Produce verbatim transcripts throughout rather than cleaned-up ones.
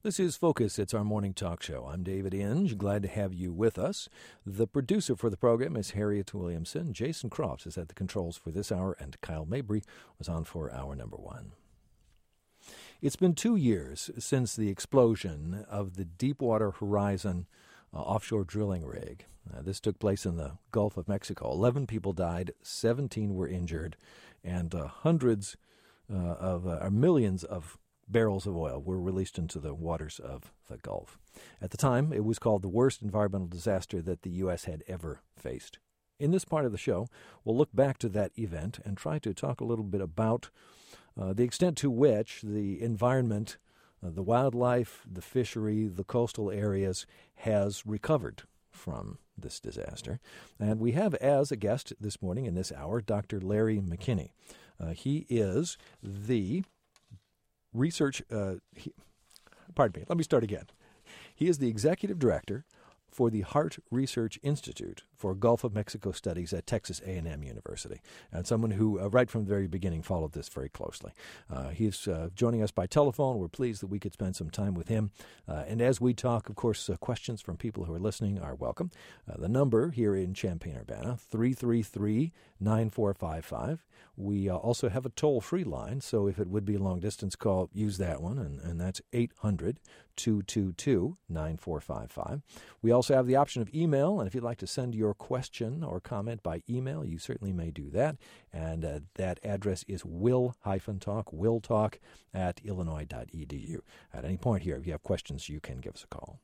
This is Focus. It's our morning talk show. I'm David Inge. Glad to have you with us. The producer for the program is Harriet Williamson. Jason Crofts is at the controls for this hour, and Kyle Mabry was on for hour number one. It's been two years since the explosion of the Deepwater Horizon uh, offshore drilling rig. Uh, this took place in the Gulf of Mexico. Eleven people died, seventeen were injured, and uh, hundreds uh, of uh, or millions of barrels of oil were released into the waters of the Gulf. At the time, it was called the worst environmental disaster that the U S had ever faced. In this part of the show, we'll look back to that event and try to talk a little bit about uh, the extent to which the environment, uh, the wildlife, the fishery, the coastal areas has recovered from this disaster. And we have as a guest this morning in this hour, Doctor Larry McKinney. Uh, he is the Research, uh, he, pardon me, let me start again. He is the executive director for the Hart Research Institute for Gulf of Mexico Studies at Texas A and M University, and someone who, uh, right from the very beginning, followed this very closely. Uh, he's uh, joining us by telephone. We're pleased that we could spend some time with him. Uh, and as we talk, of course, uh, questions from people who are listening are welcome. Uh, the number here in Champaign-Urbana, three three three, nine four five five. We uh, also have a toll-free line, so if it would be a long-distance call, use that one, and, and that's eight hundred, two two two, nine four five five. We also have the option of email, and if you'd like to send your question or comment by email, you certainly may do that, and uh, that address is will-talk, willtalk at illinois dot e d u. At any point here, if you have questions, you can give us a call.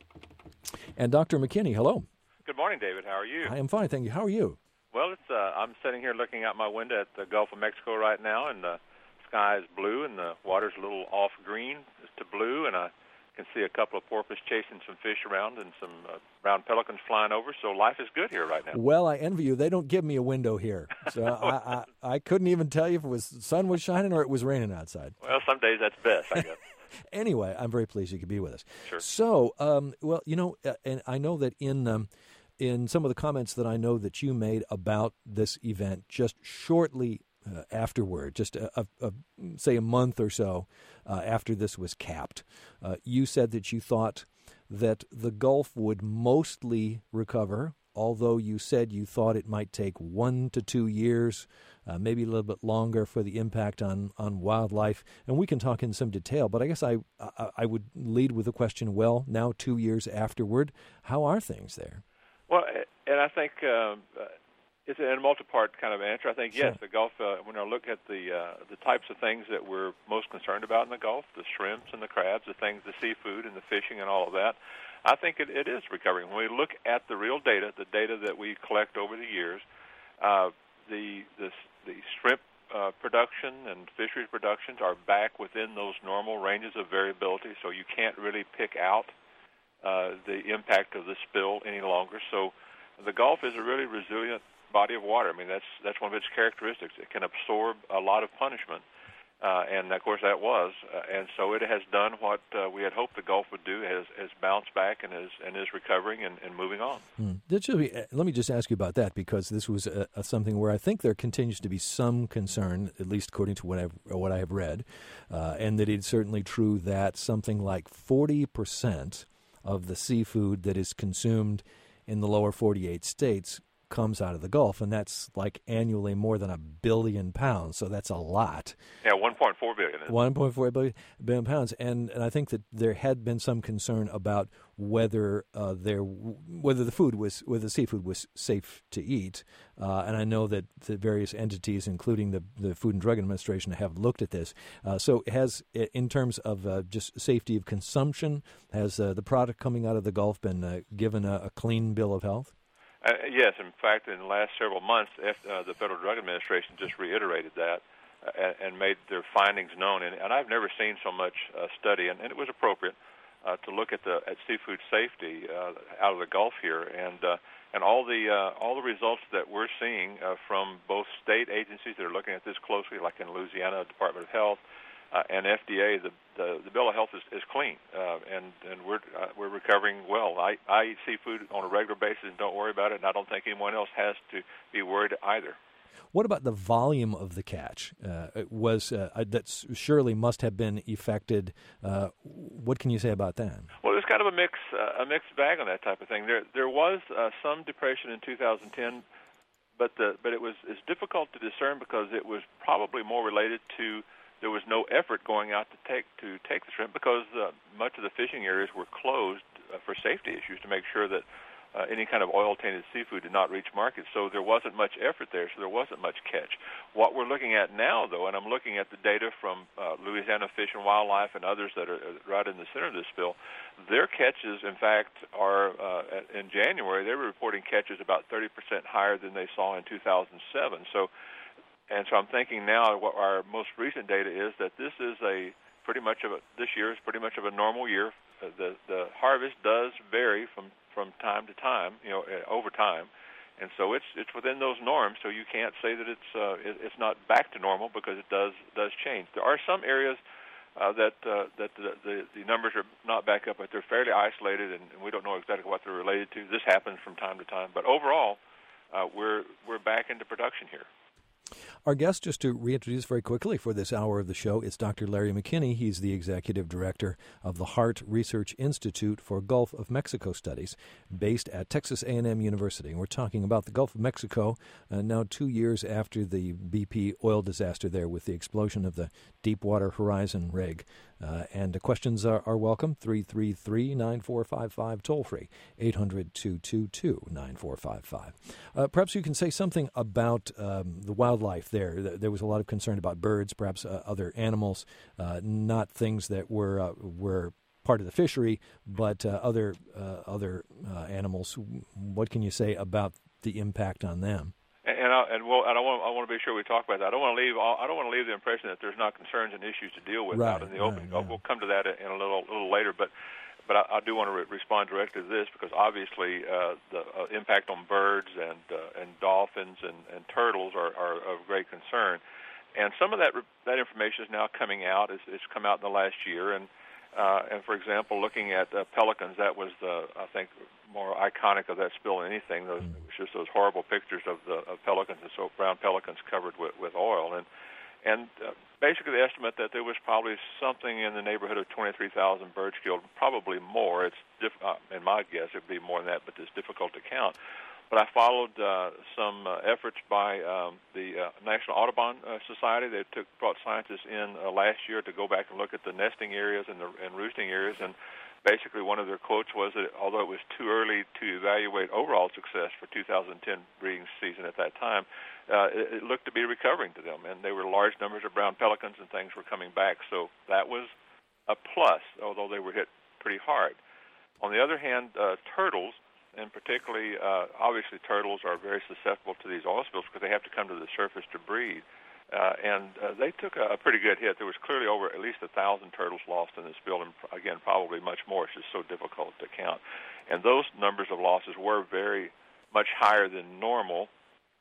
And Doctor McKinney, hello. Good morning, David. How are you? I am fine, thank you. How are you? Well, it's uh, I'm sitting here looking out my window at the Gulf of Mexico right now, and the sky is blue, and the water's a little off green to blue, and I can see a couple of porpoise chasing some fish around and some uh, brown pelicans flying over, so life is good here right now. Well, I envy you. They don't give me a window here, so I, I, I couldn't even tell you if it was the sun was shining or it was raining outside. Well, some days that's best, I guess. Anyway, I'm very pleased you could be with us. Sure. So, um, well, you know, uh, and I know that in um, in some of the comments that I know that you made about this event just shortly uh, afterward, just a, a, a, say a month or so uh, after this was capped, uh, you said that you thought that the Gulf would mostly recover, although you said you thought it might take one to two years, uh, maybe a little bit longer for the impact on, on wildlife. And we can talk in some detail, but I guess I, I, I would lead with the question, well, now two years afterward, how are things there? Well, and I think um, it's a multi-part kind of answer. I think, yes, sure. The Gulf, uh, when I look at the uh, the types of things that we're most concerned about in the Gulf, the shrimps and the crabs, the things, the seafood and the fishing and all of that, I think it, it is recovering. When we look at the real data, the data that we collect over the years, uh, the, the, the shrimp uh, production and fisheries productions are back within those normal ranges of variability, so you can't really pick out Uh, the impact of the spill any longer. So the Gulf is a really resilient body of water. I mean, that's that's one of its characteristics. It can absorb a lot of punishment, uh, and, of course, that was. Uh, and so it has done what uh, we had hoped the Gulf would do, has, has bounced back and is, and is recovering and, and moving on. Hmm. Let me just ask you about that, because this was a, a something where I think there continues to be some concern, at least according to what I've, what I have read, uh, and that it's certainly true that something like forty percent of the seafood that is consumed in the lower forty-eight states comes out of the Gulf, and that's like annually more than a billion pounds, so that's a lot. Yeah, one point four billion. one point four billion, billion pounds, and, and I think that there had been some concern about whether uh, there whether the food was whether the seafood was safe to eat, uh, and I know that the various entities, including the the Food and Drug Administration, have looked at this. Uh, so, has in terms of uh, just safety of consumption, has uh, the product coming out of the Gulf been uh, given a, a clean bill of health? Uh, yes, in fact, in the last several months, uh, the Federal Drug Administration just reiterated that uh, and, and made their findings known. And, and I've never seen so much uh, study, and, and it was appropriate uh, to look at the at seafood safety uh, out of the Gulf here, and uh, and all the uh, all the results that we're seeing uh, from both state agencies that are looking at this closely, like in Louisiana, Department of Health. Uh, and F D A, the, the the bill of health is, is clean, uh, and and we're uh, we're recovering well. I, I eat seafood on a regular basis and don't worry about it, and I don't think anyone else has to be worried either. What about the volume of the catch? Uh, it was uh, that surely must have been affected. Uh, what can you say about that? Well, there's kind of a mix, uh, a mixed bag on that type of thing. There, there was uh, some depression in two thousand ten, but the, but it was it's difficult to discern because it was probably more related to there was no effort going out to take to take the shrimp because uh, much of the fishing areas were closed uh, for safety issues to make sure that uh, any kind of oil-tainted seafood did not reach market. So there wasn't much effort there, so there wasn't much catch. What we're looking at now, though, and I'm looking at the data from uh, Louisiana Fish and Wildlife and others that are right in the center of this spill, their catches, in fact, are uh, in January, they were reporting catches about thirty percent higher than they saw in two thousand seven. So, and so I'm thinking now what our most recent data is that this is a pretty much of a, this year is pretty much of a normal year. Uh, the the harvest does vary from, from time to time, you know, uh, over time, and so it's it's within those norms. So you can't say that it's uh, it, it's not back to normal because it does does change. There are some areas uh, that uh, that the, the the numbers are not back up, but they're fairly isolated, and, and we don't know exactly what they're related to. This happens from time to time, but overall, uh, we're we're back into production here. Our guest, just to reintroduce very quickly for this hour of the show, is Doctor Larry McKinney. He's the executive director of the Hart Research Institute for Gulf of Mexico Studies, based at Texas A and M University. And we're talking about the Gulf of Mexico uh, now two years after the B P oil disaster there with the explosion of the Deepwater Horizon rig. Uh, and the questions are, are welcome, three three three, nine four five five, toll-free, eight hundred, two two two, nine four five five. Uh, perhaps you can say something about um, the wildlife there. There was a lot of concern about birds, perhaps uh, other animals, uh, not things that were uh, were part of the fishery, but uh, other uh, other uh, animals. What can you say about the impact on them? And I, and well, and I want I want to be sure we talk about that. I don't want to leave I don't want to leave the impression that there's not concerns and issues to deal with right, out in the open. Right, yeah. We'll come to that in a little little later, but but I, I do want to re- respond directly to this because obviously uh, the uh, impact on birds and uh, and dolphins and, and turtles are, are of great concern, and some of that that information is now coming out. It's, it's come out in the last year, and uh, and for example, looking at uh, pelicans, that was the I think. more iconic of that spill than anything. Those mm. just those horrible pictures of the of pelicans and so brown pelicans covered with, with oil, and and uh, basically the estimate that there was probably something in the neighborhood of twenty-three thousand birds killed, probably more. It's diff- uh, in my guess it'd be more than that, but it's difficult to count. But I followed uh, some uh, efforts by um, the uh, National Audubon uh, Society. They took brought scientists in uh, last year to go back and look at the nesting areas and the and roosting areas, and basically one of their quotes was that although it was too early to evaluate overall success for two thousand ten breeding season at that time, uh, it, it looked to be recovering to them, and there were large numbers of brown pelicans and things were coming back. So that was a plus, although they were hit pretty hard. On the other hand, uh, turtles, and particularly, uh, obviously turtles are very susceptible to these oil spills because they have to come to the surface to breed. Uh, and uh, they took a, a pretty good hit. There was clearly over at least a thousand turtles lost in this spill, and again, probably much more. It's just so difficult to count. And those numbers of losses were very much higher than normal,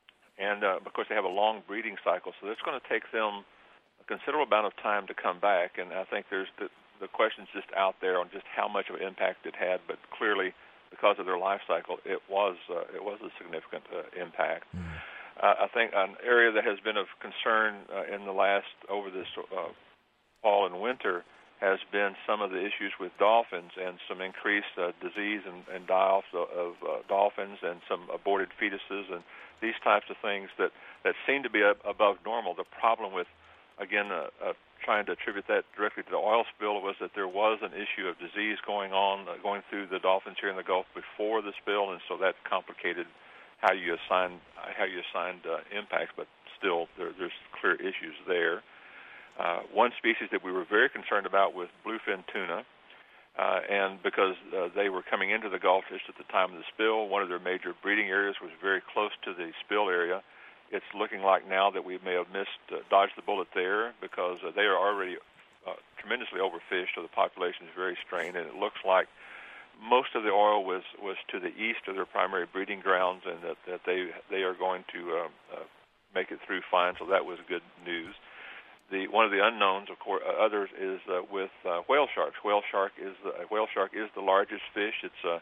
and uh, because they have a long breeding cycle, so it's going to take them a considerable amount of time to come back. And I think there's the, the question's just out there on just how much of an impact it had, but clearly, because of their life cycle, it was uh, it was a significant uh, impact. Mm. Uh, I think an area that has been of concern uh, in the last, over this uh, fall and winter, has been some of the issues with dolphins and some increased uh, disease and, and die-offs of, of uh, dolphins and some aborted fetuses and these types of things that, that seem to be ab- above normal. The problem with, again, uh, uh, trying to attribute that directly to the oil spill was that there was an issue of disease going on, uh, going through the dolphins here in the Gulf before the spill, and so that complicated how you assign how you assigned uh, impacts, but still there, there's clear issues there. Uh, one species that we were very concerned about was bluefin tuna, uh, and because uh, they were coming into the Gulf just at the time of the spill, one of their major breeding areas was very close to the spill area. It's looking like now that we may have missed, uh, dodged the bullet there because uh, they are already uh, tremendously overfished, so the population is very strained, and it looks like most of the oil was, was to the east of their primary breeding grounds, and that, that they they are going to uh, uh, make it through fine. So that was good news. The one of the unknowns, of course, uh, others is uh, with uh, whale sharks. Whale shark is the uh, whale shark is the largest fish. It's uh,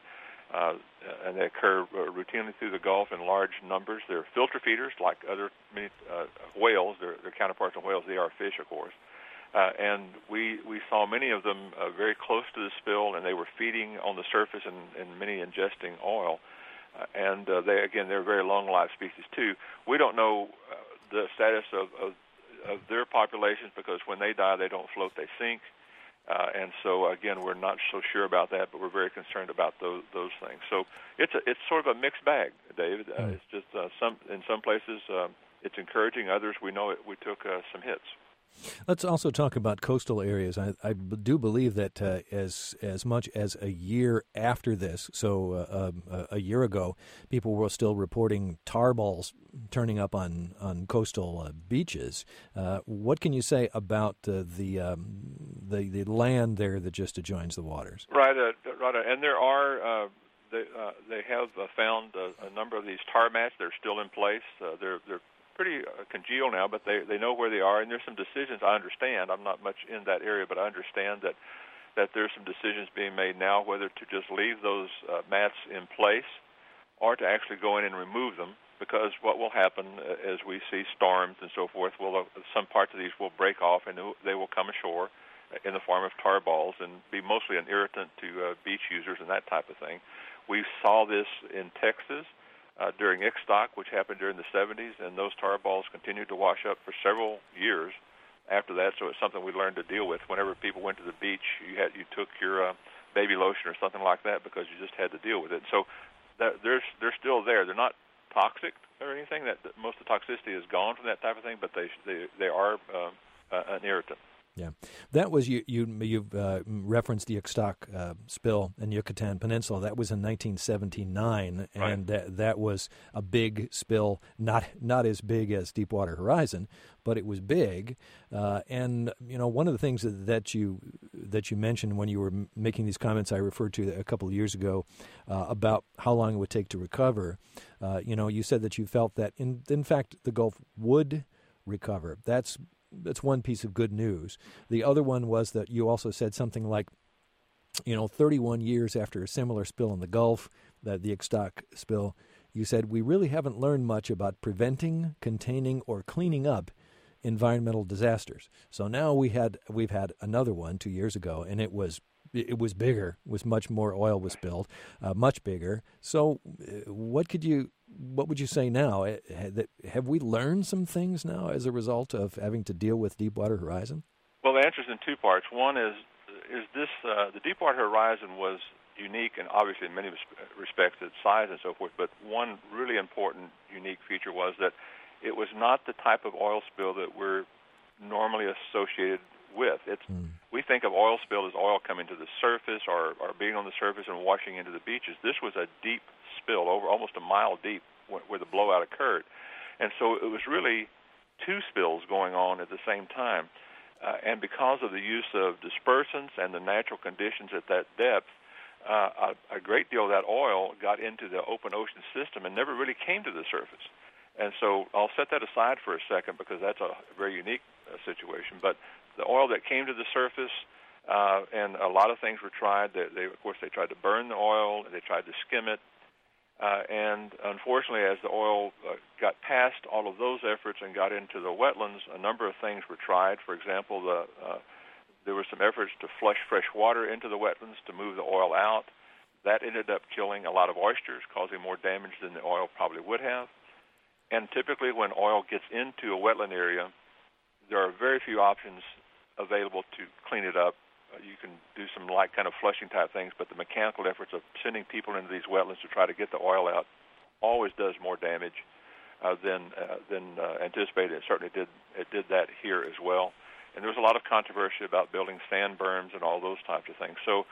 uh, and they occur uh, routinely through the Gulf in large numbers. They're filter feeders, like other many uh, whales. They're, they're counterparts of whales. They are fish, of course. Uh, and we we saw many of them uh, very close to the spill, and they were feeding on the surface and, and many ingesting oil. Uh, and uh, they, again, they're very long-lived species, too. We don't know uh, the status of, of, of their populations because when they die, they don't float, they sink. Uh, and so, again, we're not so sure about that, but we're very concerned about those those things. So it's a, it's sort of a mixed bag, David. Uh, mm. It's just uh, some in some places uh, it's encouraging. Others, we know it, we took uh, some hits. Let's also talk about coastal areas. I, I do believe that uh, as as much as a year after this, so uh, uh, a year ago, people were still reporting tar balls turning up on on coastal uh, beaches. Uh, what can you say about uh, the um, the the land there that just adjoins the waters? Right, uh, right, uh, and there are. Uh, they uh, they have uh, found a, a number of these tar mats. They're still in place. Uh, they're they're pretty uh, congealed now, but they, they know where they are, and there's some decisions I understand. I'm not much in that area, but I understand that, that there's some decisions being made now whether to just leave those uh, mats in place or to actually go in and remove them, because what will happen uh, as we see storms and so forth, will uh, some parts of these will break off and they will come ashore in the form of tar balls and be mostly an irritant to uh, beach users and that type of thing. We saw this in Texas Uh, during Ixtoc, which happened during the seventies, and those tar balls continued to wash up for several years after that. So it's something we learned to deal with. Whenever people went to the beach, you had you took your uh, baby lotion or something like that because you just had to deal with it. So that, they're they're still there. They're not toxic or anything. That, that most of the toxicity is gone from that type of thing, but they they they are uh, uh, an irritant. Yeah, that was you. You you've uh, referenced the Ixtoc uh, spill in Yucatan Peninsula. That was in nineteen seventy-nine, and right. that that was a big spill. Not not as big as Deepwater Horizon, but it was big. Uh, and you know, one of the things that, that you that you mentioned when you were making these comments, I referred to a couple of years ago uh, about how long it would take to recover. Uh, you know, you said that you felt that in in fact the Gulf would recover. That's That's one piece of good news. The other one was that you also said something like, you know, thirty-one years after a similar spill in the Gulf, the, the Ixtoc spill, you said we really haven't learned much about preventing, containing, or cleaning up environmental disasters. So now we had we've had another one two years ago, and it was it was bigger. It was much more oil was spilled, uh, much bigger. So, uh, what could you? What would you say now? Have we learned some things now as a result of having to deal with Deepwater Horizon? Well, the answer is in two parts. One is is this uh, the Deepwater Horizon was unique, and obviously in many respects its size and so forth. But one really important unique feature was that it was not the type of oil spill that we're normally associated with. It's mm. we think of oil spill as oil coming to the surface or, or being on the surface and washing into the beaches. This was a deep spill, over almost a mile deep, where the blowout occurred. And so it was really two spills going on at the same time. Uh, and because of the use of dispersants and the natural conditions at that depth, uh, a, a great deal of that oil got into the open ocean system and never really came to the surface. And so I'll set that aside for a second because that's a very unique uh, situation. But the oil that came to the surface, uh, and a lot of things were tried. They, they, of course, they tried to burn the oil. They tried to skim it. Uh, and unfortunately, as the oil uh, got past all of those efforts and got into the wetlands, a number of things were tried. For example, the, uh, there were some efforts to flush fresh water into the wetlands to move the oil out. That ended up killing a lot of oysters, causing more damage than the oil probably would have. And typically when oil gets into a wetland area, there are very few options available to clean it up. Uh, you can do some light kind of flushing type things, but the mechanical efforts of sending people into these wetlands to try to get the oil out always does more damage uh, than uh, than uh, anticipated. It certainly did. It did that here as well. And there was a lot of controversy about building sand berms and all those types of things. So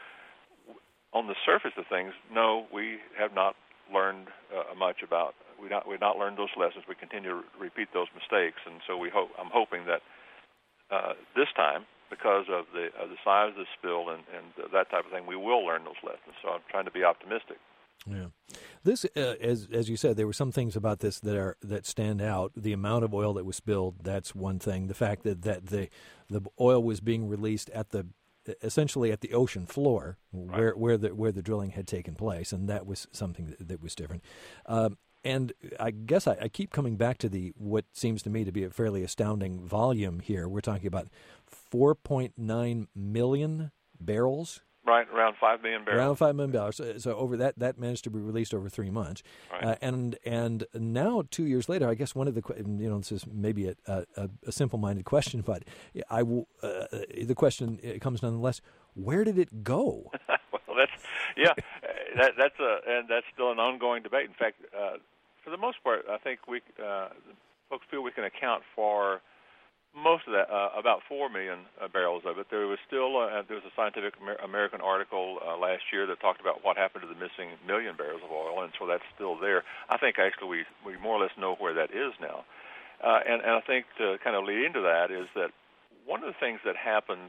on the surface of things, no, we have not learned uh, much about. We not we've not learned those lessons. We continue to repeat those mistakes, and so we hope. I'm hoping that uh, this time, because of the of the size of the spill and, and that type of thing, we will learn those lessons. So I'm trying to be optimistic. Yeah, this uh, as as you said, there were some things about this that are that stand out. The amount of oil that was spilled, that's one thing. The fact that, that the the oil was being released at the essentially at the ocean floor Right. where where the where the drilling had taken place, and that was something that, that was different. Um, and I guess I, I keep coming back to the what seems to me to be a fairly astounding volume here. We're talking about four point nine million barrels. Right, around five million barrels. Around five million barrels. So, so over that, that managed to be released over three months, Right. uh, and and now two years later, I guess one of the que- you know this is maybe a, a, a simple-minded question, but I will, uh, the question comes nonetheless: where did it go? Well, that's yeah, that, that's a and that's still an ongoing debate. In fact, uh, for the most part, I think we uh, folks feel we can account for most of that, uh, about four million uh, barrels of it. There was still uh, there was a Scientific Amer- American article uh, last year that talked about what happened to the missing million barrels of oil, and so that's still there. I think actually we we more or less know where that is now, uh, and and I think to kind of lead into that is that one of the things that happened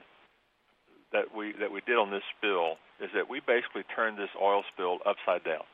that we that we did on this spill is that we basically turned this oil spill upside down,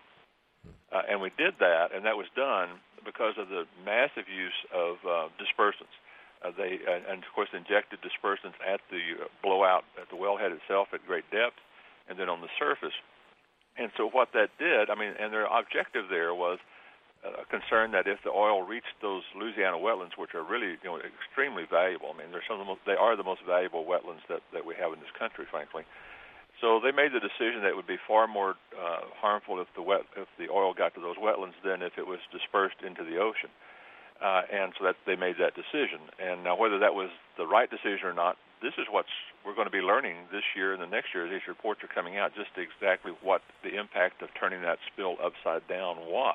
uh, and we did that, and that was done because of the massive use of uh, dispersants. Uh, they uh, and of course injected dispersants at the uh, blowout at the wellhead itself at great depth, and then on the surface. And so what that did, I mean, and their objective there was a uh, concern that if the oil reached those Louisiana wetlands, which are really you know extremely valuable, I mean, they're some of the most, they are the most valuable wetlands that, that we have in this country, frankly. So they made the decision that it would be far more uh, harmful if the wet if the oil got to those wetlands than if it was dispersed into the ocean. Uh, and so that they made that decision. And now whether that was the right decision or not, this is what we're going to be learning this year and the next year as these reports are coming out, just exactly what the impact of turning that spill upside down was.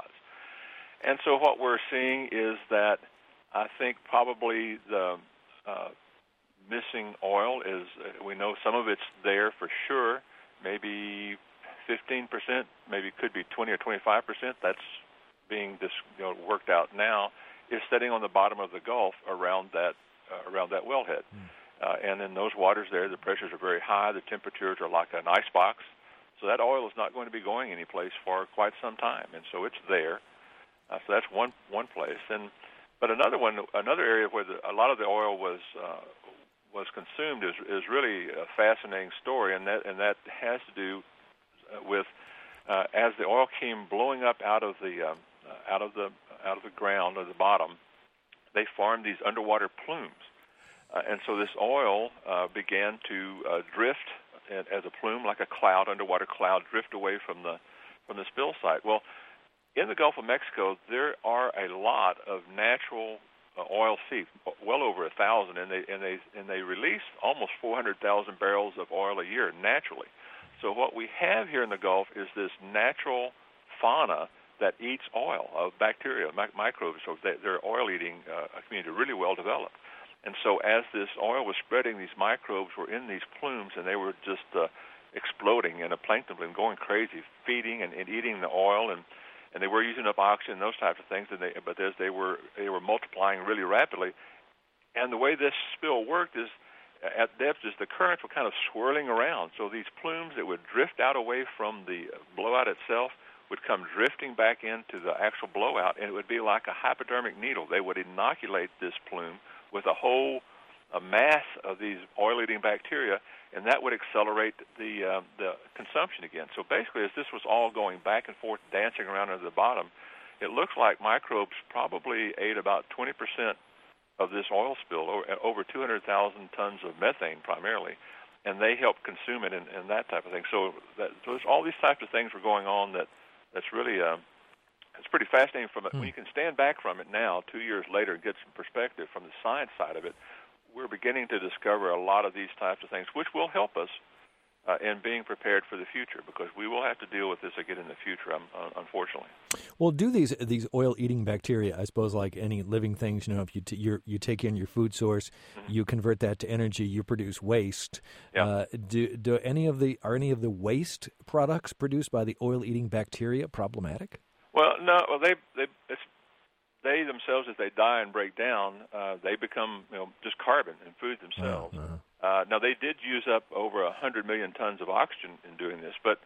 And so what we're seeing is that I think probably the uh, missing oil is, uh, we know some of it's there for sure, maybe fifteen percent, maybe it could be twenty or twenty-five percent. That's being dis, you know, worked out now. Is sitting on the bottom of the Gulf around that uh, around that wellhead, mm. uh, and in those waters there, the pressures are very high. The temperatures are like an ice box, so that oil is not going to be going anyplace for quite some time, and so it's there. Uh, so that's one one place, and but another one, another area where the, a lot of the oil was uh, was consumed is is really a fascinating story, and that and that has to do with uh, as the oil came blowing up out of the um, uh, out of the out of the ground or the bottom, they formed these underwater plumes. Uh, and so this oil uh, began to uh, drift as a plume, like a cloud, underwater cloud, drift away from the from the spill site. Well, in the Gulf of Mexico, there are a lot of natural uh, oil seeps, well over a thousand, and they and they and they release almost four hundred thousand barrels of oil a year naturally. So what we have here in the Gulf is this natural fauna that eats oil, of bacteria, mi- microbes. So they, they're oil-eating uh, community, really well developed. And so as this oil was spreading, these microbes were in these plumes, and they were just uh, exploding in a plankton bloom, going crazy, feeding and, and eating the oil, and, and they were using up oxygen, those types of things. And they, but as they were they were multiplying really rapidly. And the way this spill worked is, at depth, is the currents were kind of swirling around. So these plumes that would drift out away from the blowout itself would come drifting back into the actual blowout, and it would be like a hypodermic needle. They would inoculate this plume with a whole a mass of these oil-eating bacteria, and that would accelerate the uh, the consumption again. So basically, as this was all going back and forth, dancing around at the bottom, it looks like microbes probably ate about twenty percent of this oil spill, over two hundred thousand tons of methane primarily, and they helped consume it and, and that type of thing. So, that, so there's all these types of things were going on that that's really uh, it's pretty fascinating. From it. Hmm. When you can stand back from it now, two years later, and get some perspective from the science side of it, we're beginning to discover a lot of these types of things, which will help us uh, in being prepared for the future, because we will have to deal with this again in the future, um, uh, unfortunately. Well, do these these oil-eating bacteria, I suppose, like any living things, you know, if you t- you're, you take in your food source, mm-hmm. you convert that to energy, you produce waste. Yeah. Uh, do do any of the are any of the waste products produced by the oil-eating bacteria problematic? Well, no. Well, they they it's, they themselves, as they die and break down, uh, they become you know just carbon and food themselves. Uh-huh. Uh, now, they did use up over one hundred million tons of oxygen in doing this, but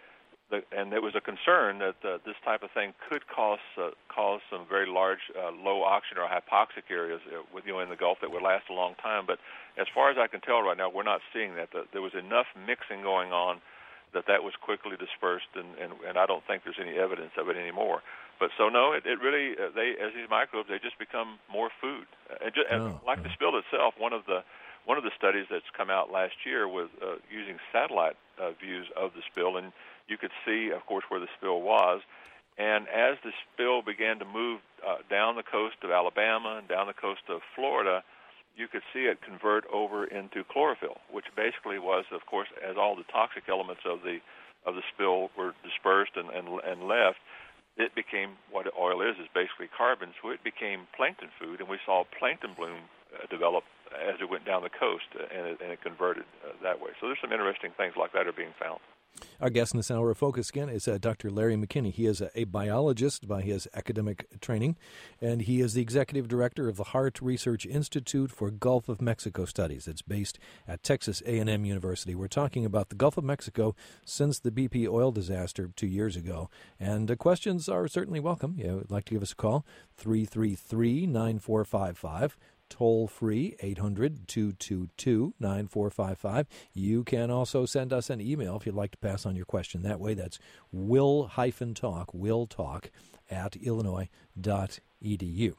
the, and there was a concern that uh, this type of thing could cause uh, cause some very large uh, low oxygen or hypoxic areas uh, with you know, in the Gulf that would last a long time. But as far as I can tell right now, we're not seeing that. The, there was enough mixing going on that that was quickly dispersed, and, and, and I don't think there's any evidence of it anymore. But so no, it, it really uh, they as these microbes they just become more food. Uh, and just, oh, and like oh. the spill itself, one of the one of the studies that's come out last year was uh, using satellite uh, views of the spill, and you could see, of course, where the spill was. And as the spill began to move uh, down the coast of Alabama and down the coast of Florida, you could see it convert over into chlorophyll, which basically was, of course, as all the toxic elements of the of the spill were dispersed and, and, and left, it became what oil is, is basically carbon. So it became plankton food, and we saw plankton bloom uh, develop as it went down the coast, uh, and, it, and it converted uh, that way. So there's some interesting things like that are being found. Our guest in this hour of Focus again is uh, Doctor Larry McKinney. He is a, a biologist by his academic training, and he is the executive director of the Hart Research Institute for Gulf of Mexico Studies. It's based at Texas A and M University. We're talking about the Gulf of Mexico since the B P oil disaster two years ago, and uh, questions are certainly welcome. You would like to give us a call, three three three, nine four five five. Toll-free, eight hundred, two two two, nine four five five. You can also send us an email if you'd like to pass on your question that way. That's will-talk, will-talk at illinois dot e d u.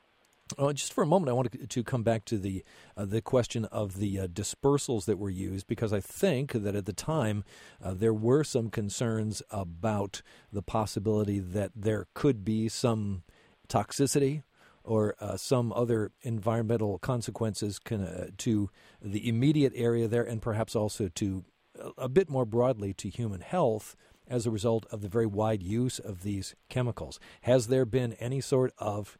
Uh, just for a moment, I wanted to come back to the uh, the question of the uh, dispersals that were used, because I think that at the time uh, there were some concerns about the possibility that there could be some toxicity or uh, some other environmental consequences can, uh, to the immediate area there, and perhaps also to a, a bit more broadly to human health as a result of the very wide use of these chemicals. Has there been any sort of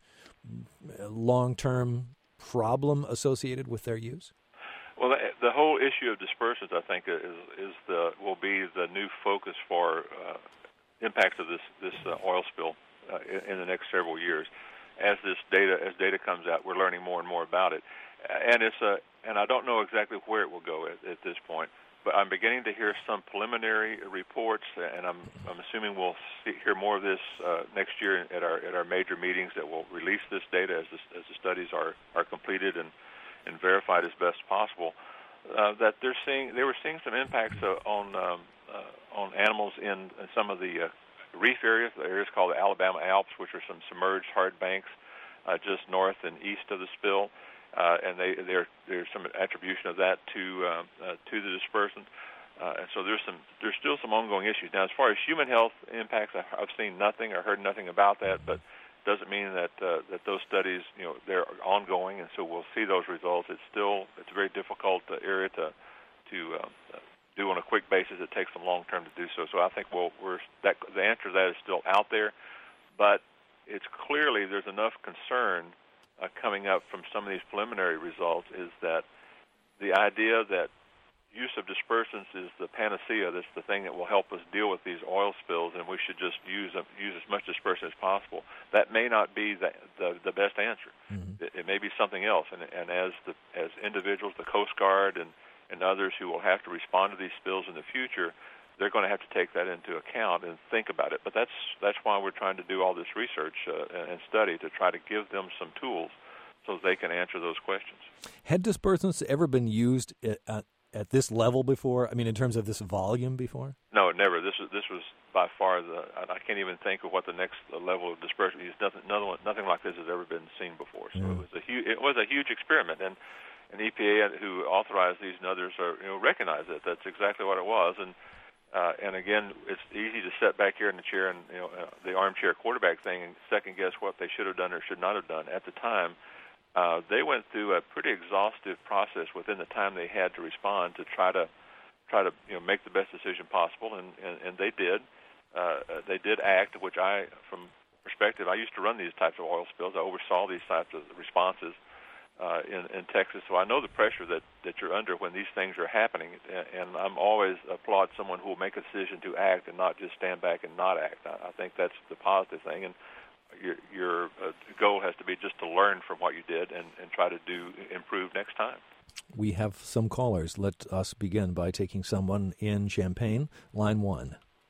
long-term problem associated with their use? Well, the, the whole issue of dispersants, I think, is is the will be the new focus for uh, impacts of this this uh, oil spill uh, in, in the next several years. As this data as data comes out, we're learning more and more about it, and it's a and I don't know exactly where it will go at, at this point. But I'm beginning to hear some preliminary reports, and I'm I'm assuming we'll see, hear more of this uh, next year at our at our major meetings that will release this data as the, as the studies are, are completed and, and verified as best possible. Uh, that they're seeing they were seeing some impacts uh, on um, uh, on animals in, in some of the uh, reef areas, the areas called the Alabama Alps, which are some submerged hard banks uh, just north and east of the spill, uh, and they, there's some attribution of that to uh, uh, to the dispersant. Uh, and so there's some there's still some ongoing issues. Now, as far as human health impacts, I've seen nothing or heard nothing about that, but doesn't mean that uh, that those studies, you know, they're ongoing, and so we'll see those results. It's still it's a very difficult uh, area to to uh, do on a quick basis. It takes them long term to do so. So I think we'll, we're that the answer to that is still out there, but it's clearly there's enough concern uh, coming up from some of these preliminary results is that the idea that use of dispersants is the panacea. That's the thing that will help us deal with these oil spills, and we should just use uh, use as much dispersant as possible. That may not be the the, the best answer. Mm-hmm. It, it may be something else. And, and as the as individuals, the Coast Guard and and others who will have to respond to these spills in the future, they're going to have to take that into account and think about it. But that's that's why we're trying to do all this research uh, and study to try to give them some tools so they can answer those questions. Had dispersants ever been used at, at, at this level before? I mean, in terms of this volume before? No, never. This was this was by far the. I can't even think of what the next level of dispersant is. Nothing, nothing, nothing like this has ever been seen before. So mm. it was a huge. It was a huge experiment, and. And E P A, who authorized these and others, are, you know, recognize that that's exactly what it was. And uh, and again, it's easy to sit back here in the chair and you know uh, the armchair quarterback thing and second guess what they should have done or should not have done. At the time, uh, they went through a pretty exhaustive process within the time they had to respond to try to try to you know make the best decision possible, and and, and they did. Uh, they did act, which I, from perspective, I used to run these types of oil spills. I oversaw these types of responses. Uh, in, in Texas, so I know the pressure that, that you're under when these things are happening, and, and I'm always applaud someone who will make a decision to act and not just stand back and not act. I, I think that's the positive thing, and your, your uh, goal has to be just to learn from what you did and, and try to do improve next time. We have some callers. Let us begin by taking someone in Champaign, line one.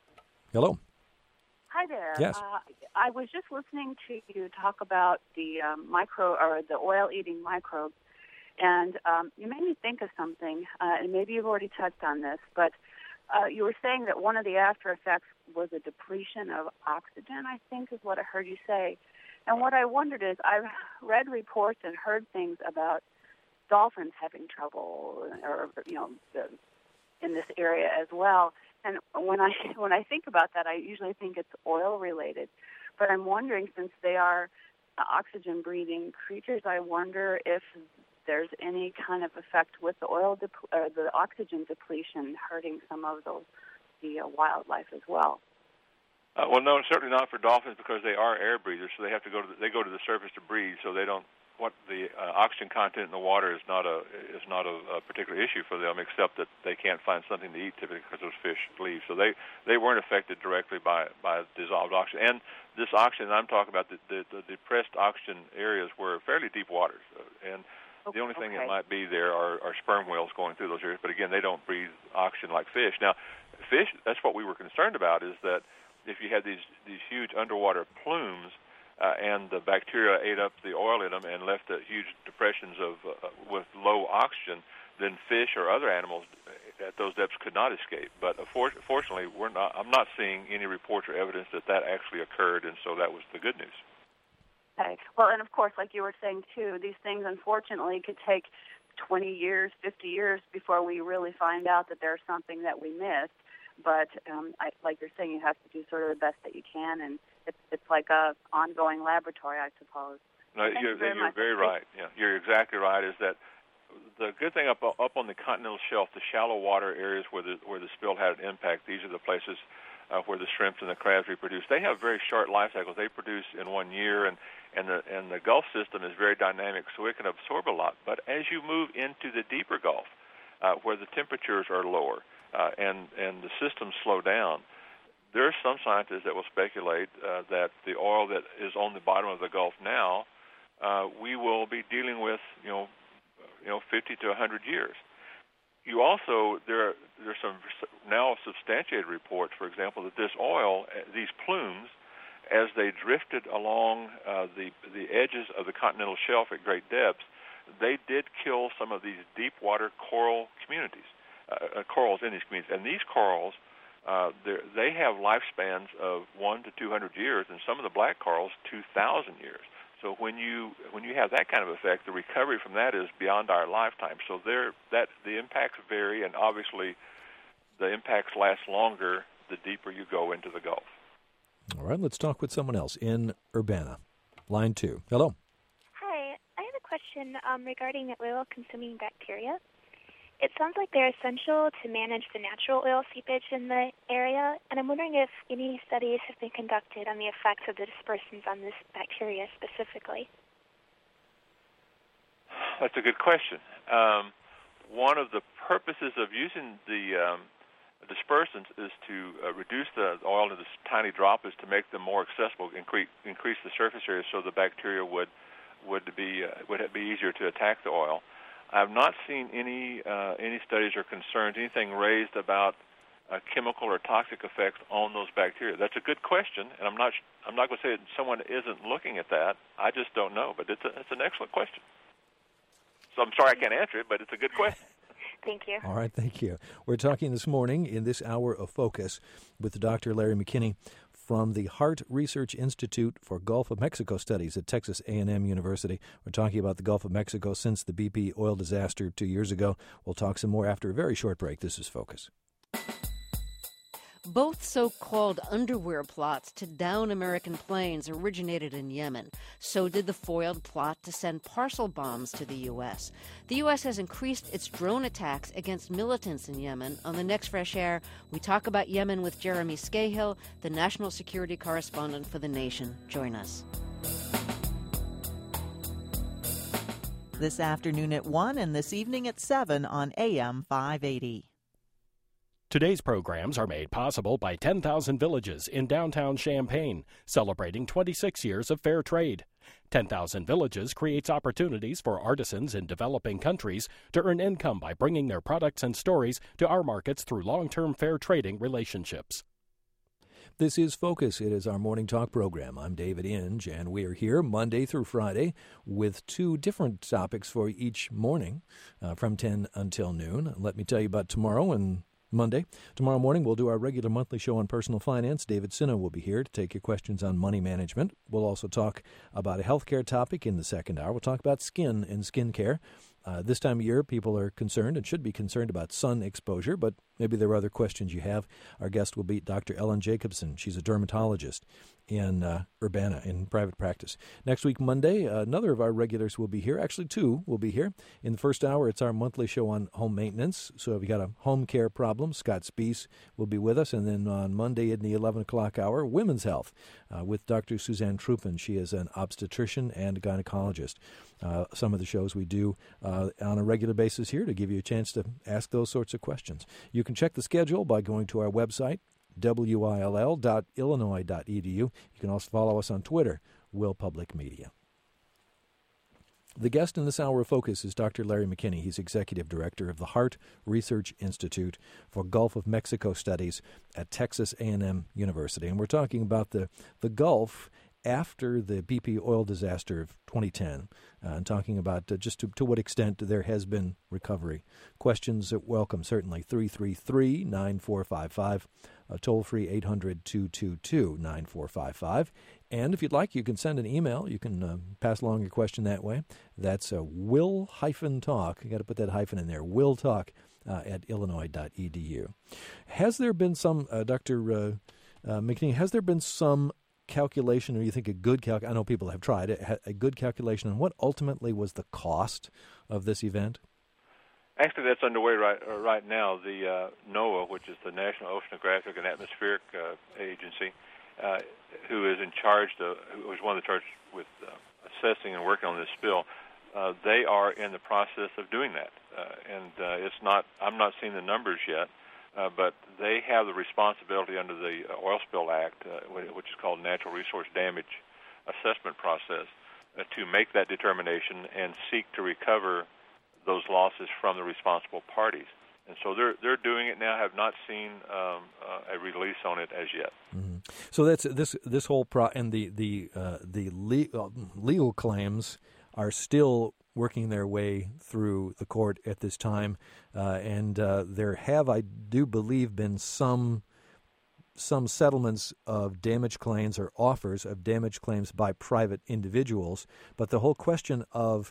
Hello. Hi there. Yes. Uh, I was just listening to you talk about the um, micro or the oil-eating microbes, and um, you made me think of something. Uh, and maybe you've already touched on this, but uh, you were saying that one of the after effects was a depletion of oxygen. I think is what I heard you say. And what I wondered is, I've read reports and heard things about dolphins having trouble, or you know, the, in this area as well. And when I when I think about that, I usually think it's oil related. But I'm wondering, since they are uh, oxygen breathing creatures, I wonder if there's any kind of effect with the oil dep- or the oxygen depletion hurting some of those the uh, wildlife as well. Uh, well, no, certainly not for dolphins, because they are air breathers, so they have to go to the, they go to the surface to breathe. So they don't. What the uh, oxygen content in the water is not a is not a, a particular issue for them, except that they can't find something to eat typically because those fish leave. So they, they weren't affected directly by, by dissolved oxygen. And this oxygen I'm talking about, the, the, the depressed oxygen areas were fairly deep waters, and the only thing okay. that might be there are, are sperm whales going through those areas. But again, they don't breathe oxygen like fish. Now, fish, that's what we were concerned about, is that if you had these these huge underwater plumes, uh, and the bacteria ate up the oil in them and left uh, huge depressions of uh, with low oxygen, then fish or other animals at those depths could not escape. But uh, for, fortunately, we're not. I'm not seeing any reports or evidence that that actually occurred, and so that was the good news. Okay. Well, and of course, like you were saying too, these things unfortunately could take twenty years, fifty years before we really find out that there's something that we missed. But um, I, like you're saying, you have to do sort of the best that you can, and it's it's like a ongoing laboratory, I suppose. No, Thank you're, you very you're much. very right. Yeah, you're exactly right. Is that the good thing up up on the continental shelf, the shallow water areas where the where the spill had an impact? These are the places uh, where the shrimps and the crabs reproduce. They have very short life cycles. They produce in one year, and and the and the Gulf system is very dynamic, so it can absorb a lot. But as you move into the deeper Gulf, uh, where the temperatures are lower, Uh, and, and the systems slow down, there are some scientists that will speculate uh, that the oil that is on the bottom of the Gulf now, uh, we will be dealing with, you know, you know, fifty to one hundred years. You also, there are, there are some now substantiated reports, for example, that this oil, these plumes, as they drifted along uh, the, the edges of the continental shelf at great depths, they did kill some of these deep water coral communities. Uh, corals in these communities, and these corals, uh, they have lifespans of one to two hundred years, and some of the black corals two thousand years. So when you when you have that kind of effect, the recovery from that is beyond our lifetime. So there, that the impacts vary, and obviously, the impacts last longer the deeper you go into the Gulf. All right, let's talk with someone else in Urbana, line two. Hello. Hi, I have a question um, regarding the oil-consuming bacteria. It sounds like they're essential to manage the natural oil seepage in the area, and I'm wondering if any studies have been conducted on the effects of the dispersants on this bacteria specifically. That's a good question. Um, one of the purposes of using the um, dispersants is to uh, reduce the oil into this tiny drop, is to make them more accessible, increase, increase the surface area so the bacteria would would be uh, would be easier to attack the oil. I've not seen any uh, any studies or concerns, anything raised about uh, chemical or toxic effects on those bacteria. That's a good question, and I'm not I'm not going to say that someone isn't looking at that. I just don't know, but it's a, it's an excellent question. So I'm sorry I can't answer it, but it's a good question. Thank you. All right, thank you. We're talking this morning in this hour of focus with Doctor Larry McKinney from the Hart Research Institute for Gulf of Mexico Studies at Texas A and M University. We're talking about the Gulf of Mexico since the B P oil disaster two years ago. We'll talk some more after a very short break. This is Focus. Both so-called underwear plots to down American planes originated in Yemen. So did the foiled plot to send parcel bombs to the U S. The U S has increased its drone attacks against militants in Yemen. On the next Fresh Air, we talk about Yemen with Jeremy Scahill, the national security correspondent for The Nation. Join us. This afternoon at one and this evening at seven on A M five eighty. Today's programs are made possible by ten thousand Villages in downtown Champaign, celebrating twenty-six years of fair trade. ten thousand Villages creates opportunities for artisans in developing countries to earn income by bringing their products and stories to our markets through long-term fair trading relationships. This is Focus. It is our morning talk program. I'm David Inge, and we are here Monday through Friday with two different topics for each morning uh, from ten until noon. Let me tell you about tomorrow and Monday. Tomorrow morning, we'll do our regular monthly show on personal finance. David Sinna will be here to take your questions on money management. We'll also talk about a healthcare topic in the second hour. We'll talk about skin and skin care. Uh, this time of year, people are concerned and should be concerned about sun exposure, but maybe there are other questions you have. Our guest will be Doctor Ellen Jacobson. She's a dermatologist in uh, Urbana, in private practice. Next week, Monday, uh, another of our regulars will be here. Actually, two will be here. In the first hour, it's our monthly show on home maintenance. So if you got a home care problem, Scott Spees will be with us. And then on Monday in the eleven o'clock hour, women's health uh, with Doctor Suzanne Truppen. She is an obstetrician and gynecologist. Uh, some of the shows we do uh, on a regular basis here to give you a chance to ask those sorts of questions. You can check the schedule by going to our website, W I L L dot illinois dot e d u. You can also follow us on Twitter, Will Public Media. The guest in this hour of Focus is Doctor Larry McKinney. He's Executive Director of the Hart Research Institute for Gulf of Mexico Studies at Texas A and M University. And we're talking about the, the Gulf after the B P oil disaster of twenty ten, uh, and talking about uh, just to, to what extent there has been recovery. Questions are welcome, certainly. three three three, nine four five five, uh, toll-free eight hundred, two two two, nine four five five. And if you'd like, you can send an email. You can uh, pass along your question that way. That's uh, will-talk. You got to put that hyphen in there, will-talk uh, at illinois dot e d u. Has there been some, uh, Doctor Uh, uh, McKinney, has there been some calculation, or you think a good calc? I know people have tried it. A good calculation on what ultimately was the cost of this event? Actually, that's underway right uh, right now. The uh, NOAA, which is the National Oceanographic and Atmospheric uh, Agency, uh, who is in charge, of, who was one of the charged with uh, assessing and working on this spill, uh, they are in the process of doing that. Uh, and uh, it's not. I'm not seeing the numbers yet. Uh, but they have the responsibility under the Oil Spill Act, uh, which is called Natural Resource Damage Assessment Process, uh, to make that determination and seek to recover those losses from the responsible parties. And so they're they're doing it now. Have not seen um, uh, a release on it as yet. Mm-hmm. So that's this this whole pro and the the uh, the le- legal claims are still working their way through the court at this time, uh, and uh, there have, I do believe, been some some settlements of damage claims or offers of damage claims by private individuals, but the whole question of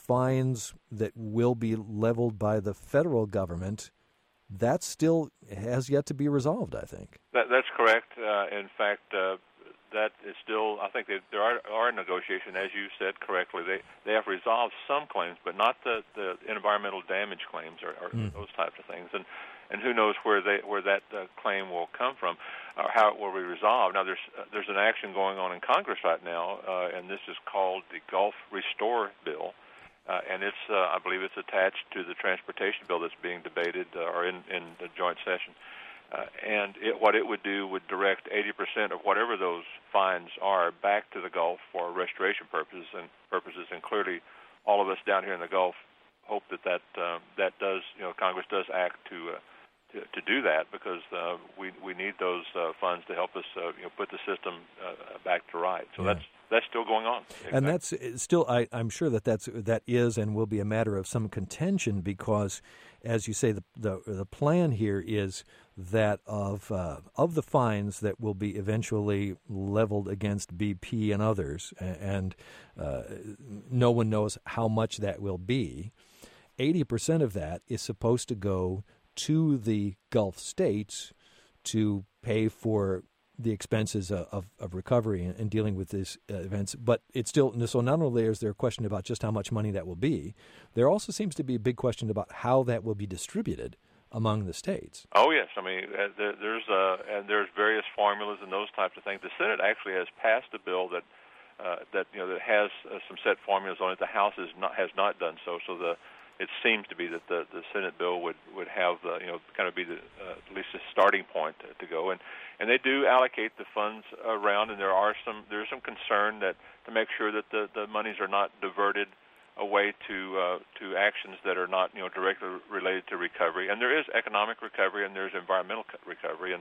fines that will be leveled by the federal government, that still has yet to be resolved, I think. That, that's correct. Uh, in fact, uh, that is still, I think they, there are, are negotiations, as you said correctly. They they have resolved some claims, but not the, the environmental damage claims or, or mm. those types of things. And and who knows where they where that uh, claim will come from, or how it will be resolved. Now, there's uh, there's an action going on in Congress right now, uh, and this is called the Gulf Restore Bill, uh, and it's uh, I believe it's attached to the transportation bill that's being debated uh, or in in the joint session. Uh, and it, what it would do would direct eighty percent of whatever those fines are back to the Gulf for restoration purposes, and purposes. And clearly, all of us down here in the Gulf hope that that uh, that does, you know, Congress does act to uh, to, to do that, because uh, we we need those uh, funds to help us uh, you know put the system uh, back to right. So yeah. that's that's still going on. Exactly. And that's still, I, I'm sure that that's that is and will be a matter of some contention, because, as you say, the the, the plan here is that of uh, of the fines that will be eventually leveled against B P and others, and uh, no one knows how much that will be, eighty percent of that is supposed to go to the Gulf states to pay for the expenses of, of recovery and, and dealing with these uh, events. But it's still, so not only is there a question about just how much money that will be, there also seems to be a big question about how that will be distributed among the states. Oh yes, I mean uh, there, there's uh, and there's various formulas and those types of things. The Senate actually has passed a bill that uh, that you know that has uh, some set formulas on it. The House is not has not done so. So the it seems to be that the, the Senate bill would would have uh, you know kind of be the uh, at least a starting point to, to go, and and they do allocate the funds around, and there are some there's some concern that to make sure that the, the monies are not diverted away to uh, to actions that are not you know directly related to recovery. And there is economic recovery and there's environmental recovery, and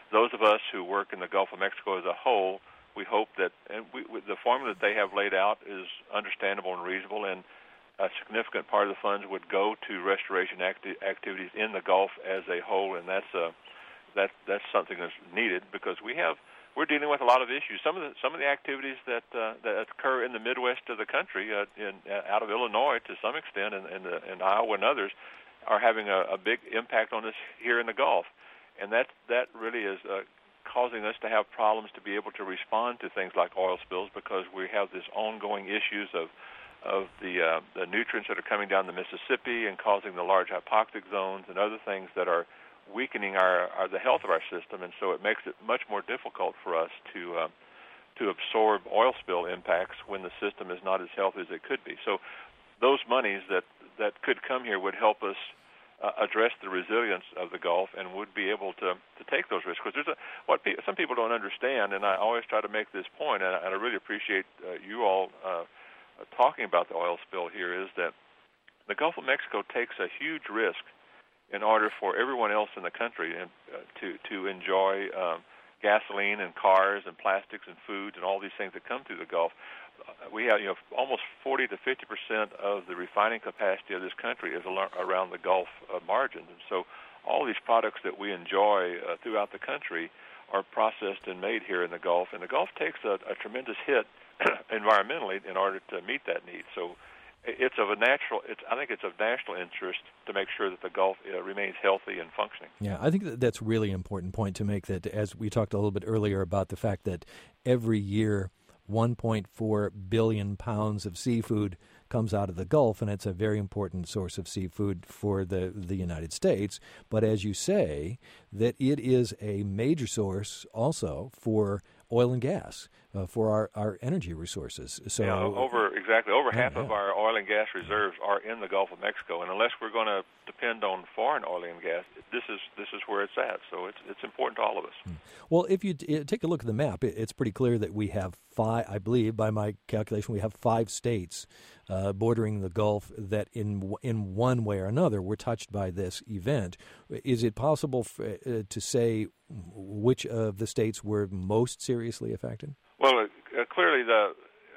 those of us who work in the Gulf of Mexico as a whole, we hope that, and we, the formula that they have laid out is understandable and reasonable, and a significant part of the funds would go to restoration acti- activities in the Gulf as a whole, and that's a, that that's something that's needed because we have we're dealing with a lot of issues. Some of the some of the activities that uh, that occur in the Midwest of the country, uh, in uh, out of Illinois to some extent, and and, uh, and Iowa and others, are having a, a big impact on us here in the Gulf, and that that really is uh, causing us to have problems to be able to respond to things like oil spills because we have this ongoing issues of of the uh, the nutrients that are coming down the Mississippi and causing the large hypoxic zones and other things that are weakening our, our the health of our system, and so it makes it much more difficult for us to uh, to absorb oil spill impacts when the system is not as healthy as it could be. So those monies that, that could come here would help us uh, address the resilience of the Gulf and would be able to, to take those risks. Because there's a, what pe- some people don't understand, and I always try to make this point, and I, and I really appreciate uh, you all uh, talking about the oil spill here, is that the Gulf of Mexico takes a huge risk in order for everyone else in the country and, uh, to to enjoy um, gasoline and cars and plastics and foods and all these things that come through the Gulf. Uh, we have you know almost forty to fifty percent of the refining capacity of this country is al- around the Gulf uh, margins, and so all these products that we enjoy uh, throughout the country are processed and made here in the Gulf, and the Gulf takes a, a tremendous hit environmentally in order to meet that need. So it's of a natural. It's I think it's of national interest to make sure that the Gulf uh, remains healthy and functioning. Yeah, I think that that's a really important point to make. That as we talked a little bit earlier about the fact that every year one point four billion pounds of seafood comes out of the Gulf, and it's a very important source of seafood for the, the United States. But as you say, that it is a major source also for oil and gas, uh, for our, our energy resources. So yeah, over exactly over yeah, half yeah. of our oil and gas reserves are in the Gulf of Mexico, and unless we're going to depend on foreign oil and gas, this is this is where it's at. So it's it's important to all of us. Well, if you t- take a look at the map, it, it's pretty clear that we have five. I believe, by my calculation, we have five states uh, bordering the Gulf that, in in one way or another, were touched by this event. Is it possible for, uh, to say which of the states were most seriously affected? Well, uh, clearly the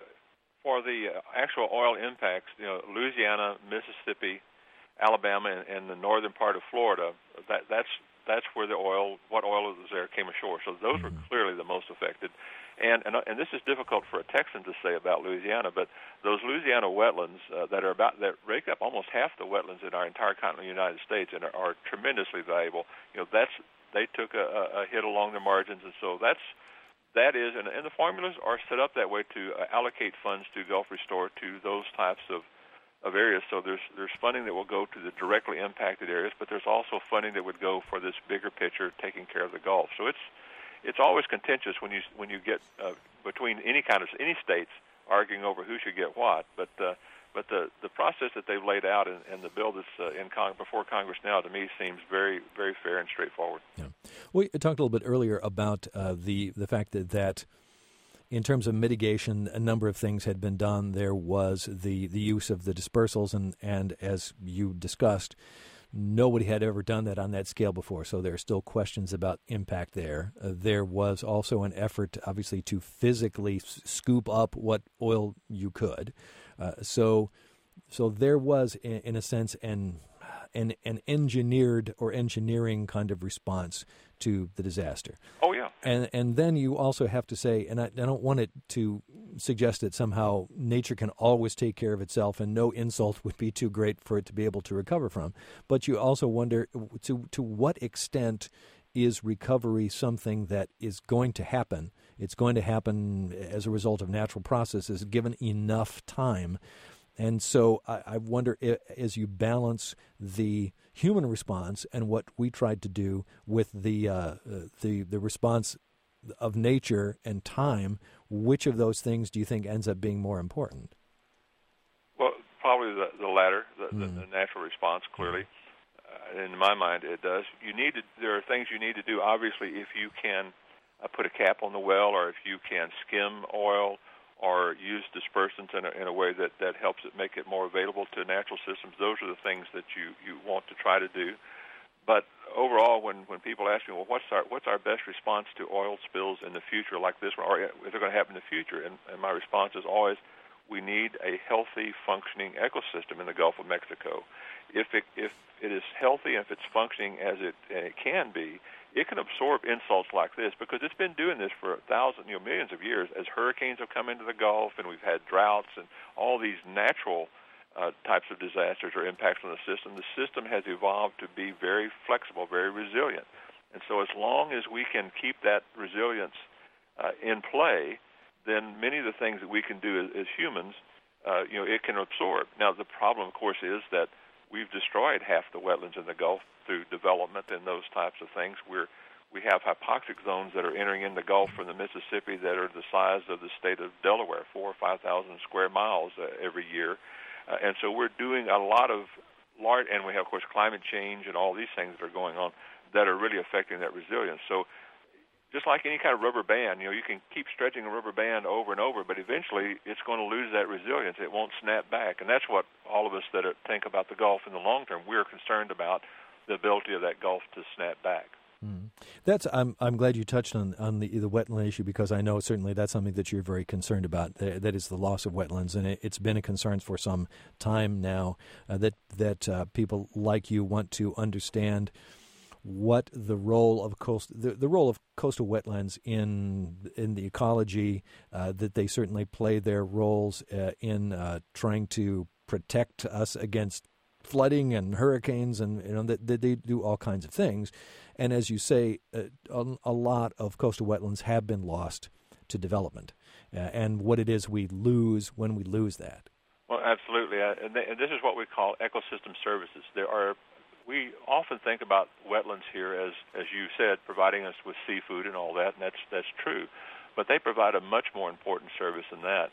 for the uh, actual oil impacts, you know, Louisiana, Mississippi, Alabama, and, and the northern part of Florida, that that's that's where the oil, what oil was there, came ashore. So those mm-hmm. were clearly the most affected. And, and and this is difficult for a Texan to say about Louisiana, but those Louisiana wetlands uh, that are about that rake up almost half the wetlands in our entire continental United States and are, are tremendously valuable. You know, that's they took a, a hit along the margins, and so that's that is, and, and the formulas are set up that way to uh, allocate funds to Gulf Restore to those types of of areas. So there's there's funding that will go to the directly impacted areas, but there's also funding that would go for this bigger picture, taking care of the Gulf. So it's it's always contentious when you when you get uh, between any kind of any states arguing over who should get what. But uh, but the the process that they've laid out and, and the bill that's uh, in Cong- before Congress now, to me, seems very very fair and straightforward. Yeah. We talked a little bit earlier about uh, the the fact that that. In terms of mitigation, a number of things had been done. There was the, the use of the dispersals, and, and as you discussed, nobody had ever done that on that scale before, so there are still questions about impact there. Uh, there was also an effort, obviously, to physically s- scoop up what oil you could. Uh, so so there was, in, in a sense, an, an, an engineered or engineering kind of response to the disaster. Oh, yeah. And and then you also have to say, and I, I don't want it to suggest that somehow nature can always take care of itself and no insult would be too great for it to be able to recover from. But you also wonder to to what extent is recovery something that is going to happen? It's going to happen as a result of natural processes given enough time. And so I, I wonder, as you balance the human response and what we tried to do with the uh, the the response of nature and time, which of those things do you think ends up being more important? Well, probably the, the latter, the, mm. the, the natural response, clearly. Uh, in my mind, it does. You need to. There are things you need to do. Obviously, if you can uh, put a cap on the well, or if you can skim oil, or use dispersants in a, in a way that, that helps it make it more available to natural systems. Those are the things that you, you want to try to do. But overall, when, when people ask me, well, what's our what's our best response to oil spills in the future like this one, or if they're going to happen in the future? And, and my response is always, we need a healthy, functioning ecosystem in the Gulf of Mexico. If it if it is healthy, if it's functioning as it and it can be, it can absorb insults like this because it's been doing this for thousands, you know, millions of years. As hurricanes have come into the Gulf, and we've had droughts and all these natural uh, types of disasters or impacts on the system, the system has evolved to be very flexible, very resilient. And so, as long as we can keep that resilience uh, in play, then many of the things that we can do as, as humans, uh, you know, it can absorb. Now, the problem, of course, is that we've destroyed half the wetlands in the Gulf through development and those types of things. We're, we have hypoxic zones that are entering in the Gulf from the Mississippi that are the size of the state of Delaware, four or five thousand square miles uh, every year. Uh, and so we're doing a lot of large, and we have, of course, climate change and all these things that are going on that are really affecting that resilience. So just like any kind of rubber band, you know, you can keep stretching a rubber band over and over, but eventually it's going to lose that resilience. It won't snap back. And that's what all of us that are, think about the Gulf in the long term, we're concerned about the ability of that Gulf to snap back. Mm. That's I'm I'm glad you touched on on the the wetland issue, because I know certainly that's something that you're very concerned about. That, that is the loss of wetlands, and it, it's been a concern for some time now. Uh, that that uh, people like you want to understand what the role of coast the, the role of coastal wetlands in in the ecology. Uh, that they certainly play their roles uh, in uh, trying to protect us against flooding and hurricanes, and you know that, that they do all kinds of things. And as you say, uh, a, a lot of coastal wetlands have been lost to development, uh, and what it is we lose when we lose that. Well, absolutely, uh, and, th- and this is what we call ecosystem services. There are, we often think about wetlands here as, as you said, providing us with seafood and all that, and that's that's true, but they provide a much more important service than that.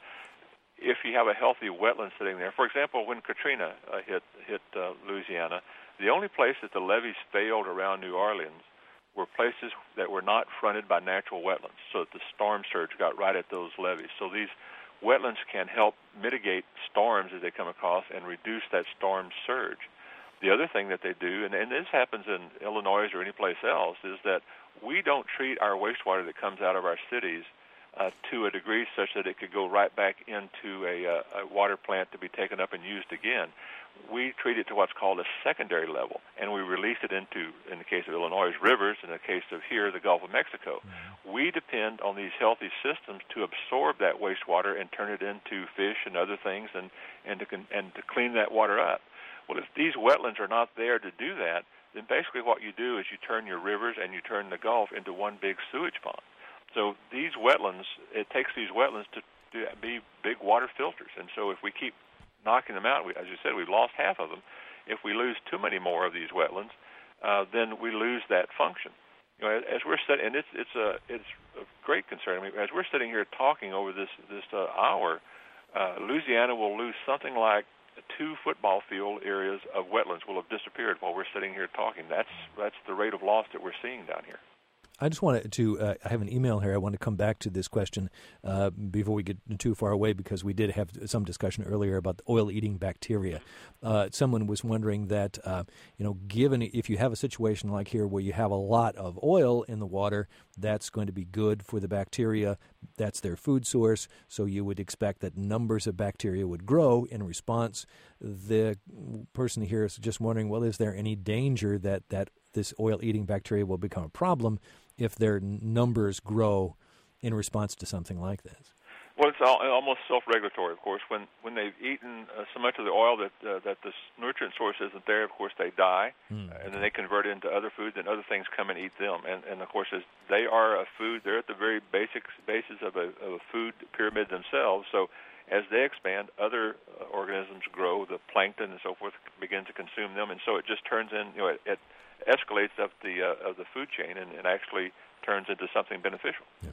If you have a healthy wetland sitting there, for example, when Katrina uh, hit hit uh, Louisiana, the only place that the levees failed around New Orleans were places that were not fronted by natural wetlands, so that the storm surge got right at those levees. So these wetlands can help mitigate storms as they come across and reduce that storm surge. The other thing that they do, and, and this happens in Illinois or any place else, is that we don't treat our wastewater that comes out of our cities Uh, to a degree such that it could go right back into a, uh, a water plant to be taken up and used again. We treat it to what's called a secondary level, and we release it into, in the case of Illinois, rivers, in the case of here, the Gulf of Mexico. Mm-hmm. We depend on these healthy systems to absorb that wastewater and turn it into fish and other things, and, and, to, and to clean that water up. Well, if these wetlands are not there to do that, then basically what you do is you turn your rivers and you turn the Gulf into one big sewage pond. So these wetlands, it takes these wetlands to, to be big water filters. And so if we keep knocking them out, we, as you said, we've lost half of them. If we lose too many more of these wetlands, uh, then we lose that function. You know, as, as we're sitting, and it's it's a it's a great concern. I mean, as we're sitting here talking over this this uh, hour, uh, Louisiana will lose something like two football field areas of wetlands will have disappeared while we're sitting here talking. That's that's the rate of loss that we're seeing down here. I just wanted to, uh, I have an email here. I want to come back to this question uh, before we get too far away, because we did have some discussion earlier about the oil-eating bacteria. Uh, someone was wondering that, uh, you know, given if you have a situation like here where you have a lot of oil in the water, that's going to be good for the bacteria. That's their food source, so you would expect that numbers of bacteria would grow in response. The person here is just wondering, well, is there any danger that, that this oil-eating bacteria will become a problem if their numbers grow in response to something like this? Well, it's all, almost self-regulatory, of course. When when they've eaten uh, so much of the oil that uh, that this nutrient source isn't there, of course, they die, mm, okay. and then they convert it into other foods, and other things come and eat them. And, and of course, as they are a food, they're at the very basic basis of a, of a food pyramid themselves. So as they expand, other uh, organisms grow, the plankton and so forth begin to consume them, and so it just turns in, you know, it, it escalates up the uh, of the food chain and, and actually turns into something beneficial. Yeah.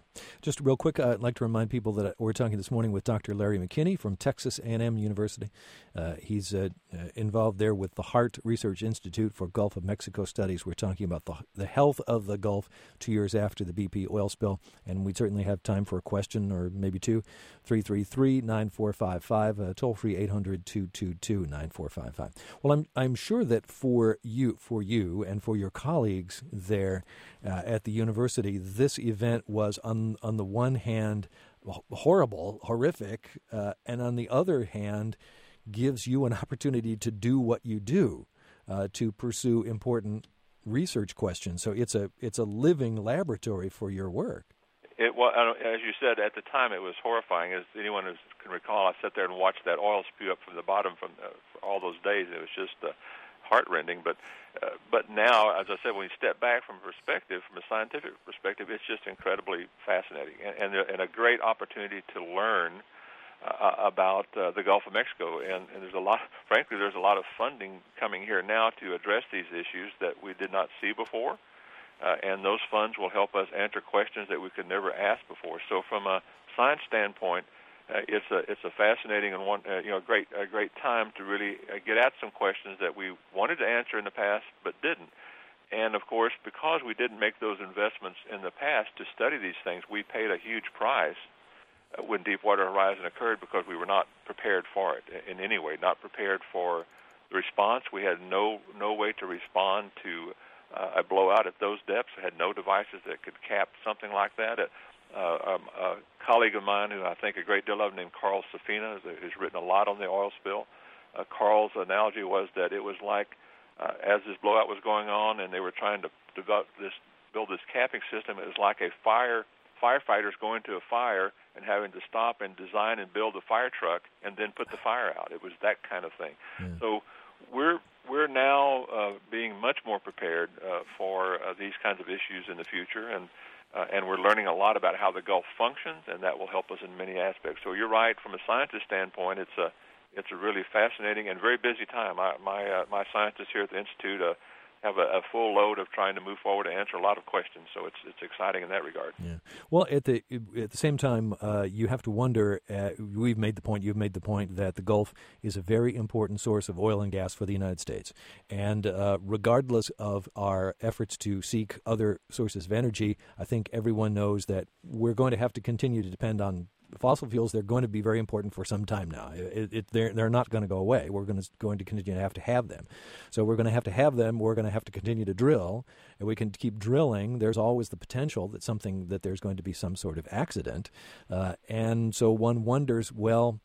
Just real quick, I'd like to remind people that we're talking this morning with Doctor Larry McKinney from Texas A and M University. Uh, he's uh, uh, involved there with the Hart Research Institute for Gulf of Mexico Studies. We're talking about the the health of the Gulf two years after the B P oil spill, and we certainly have time for a question or maybe two. three three three, nine four five five, uh, toll-free eight hundred, two two two, nine four five five. Well, I'm I'm sure that for you, for you and for your colleagues there uh, at the university, this event was on on the one hand horrible, horrific, uh, and on the other hand gives you an opportunity to do what you do, uh, to pursue important research questions. So it's a it's a living laboratory for your work. It was, as you said, at the time it was horrifying. As anyone who can recall, I sat there and watched that oil spew up from the bottom from uh, for all those days. It was just uh, heart-rending. But uh, but now, as I said, when you step back from perspective, from a scientific perspective, it's just incredibly fascinating and, and, and a great opportunity to learn uh, about uh, the Gulf of Mexico. And, and there's a lot, frankly, there's a lot of funding coming here now to address these issues that we did not see before. Uh, and those funds will help us answer questions that we could never ask before. So, from a science standpoint, uh, it's a it's a fascinating and one uh, you know great a great time to really uh, get at some questions that we wanted to answer in the past but didn't. And of course, because we didn't make those investments in the past to study these things, we paid a huge price uh, when Deepwater Horizon occurred because we were not prepared for it in any way, not prepared for the response. We had no no way to respond to Uh, a blowout at those depths. I had no devices that could cap something like that. Uh, um, a colleague of mine who I think a great deal of, named Carl Safina, who's written a lot on the oil spill, uh, Carl's analogy was that it was like uh, as this blowout was going on and they were trying to develop this, build this capping system, it was like a fire firefighters going to a fire and having to stop and design and build a fire truck and then put the fire out. It was that kind of thing. Yeah. So we're We're now uh, being much more prepared uh, for uh, these kinds of issues in the future, and uh, and we're learning a lot about how the Gulf functions, and that will help us in many aspects. So you're right, from a scientist standpoint, it's a it's a really fascinating and very busy time. I, my uh, my scientists here at the Institute uh, have a, a full load of trying to move forward and answer a lot of questions. So it's it's exciting in that regard. Yeah. Well, at the at the same time, uh, you have to wonder. Uh, we've made the point. You've made the point that the Gulf is a very important source of oil and gas for the United States, and uh, regardless of our efforts to seek other sources of energy, I think everyone knows that we're going to have to continue to depend on fossil fuels. They're going to be very important for some time now. It, it, they're, they're not going to go away. We're going to, going to continue to have to have them. So we're going to have to have them. We're going to have to continue to drill. And we can keep drilling. There's always the potential that something that there's going to be some sort of accident. Uh, and so one wonders, well,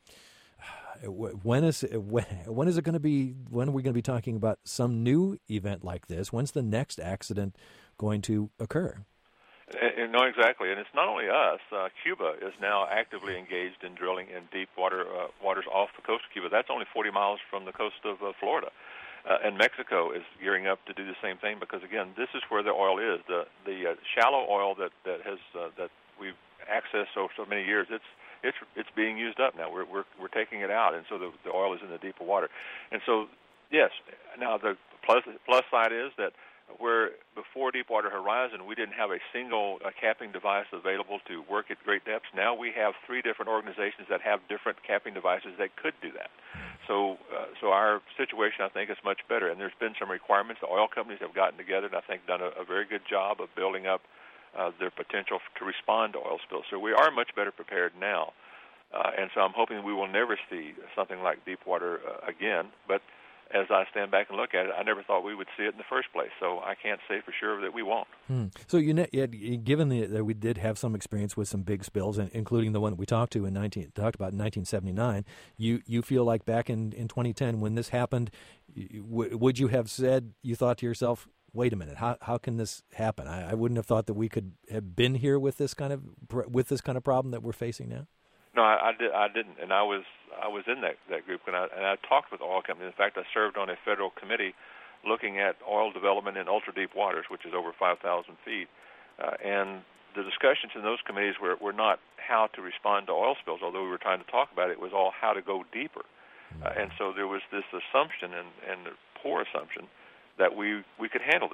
when is when, when is it going to be? When are we going to be talking about some new event like this? When's the next accident going to occur? And, no, exactly. And it's not only us. Uh, Cuba is now actively engaged in drilling in deep water uh, waters off the coast of Cuba. That's only forty miles from the coast of uh, Florida. Uh, and Mexico is gearing up to do the same thing because, again, this is where the oil is. The the uh, shallow oil that that has uh, that we've accessed so so many years. It's it's it's being used up now. We're we're we're taking it out, and so the the oil is in the deeper water. And so, yes. Now the plus plus side is that, where before Deepwater Horizon we didn't have a single uh, capping device available to work at great depths, now we have three different organizations that have different capping devices that could do that. So uh, so our situation, I think, is much better. And there's been some requirements. The oil companies have gotten together and I think done a, a very good job of building up uh, their potential to respond to oil spills. So we are much better prepared now. Uh, and so I'm hoping we will never see something like Deepwater uh, again. But as I stand back and look at it, I never thought we would see it in the first place. So I can't say for sure that we won't. Hmm. So you know, given the, that we did have some experience with some big spills, and including the one that we talked to in nineteen talked about in nineteen seventy-nine, you you feel like back in, in twenty ten when this happened, w- would you have said, you thought to yourself, wait a minute, how how can this happen? I, I wouldn't have thought that we could have been here with this kind of with this kind of problem that we're facing now. No, I, I, did, I didn't, and I was I was in that, that group, and I, and I talked with oil companies. In fact, I served on a federal committee looking at oil development in ultra-deep waters, which is over five thousand feet. Uh, and the discussions in those committees were, were not how to respond to oil spills, although we were trying to talk about it. It was all how to go deeper. Uh, and so there was this assumption, and, and a poor assumption, that we, we could handle this.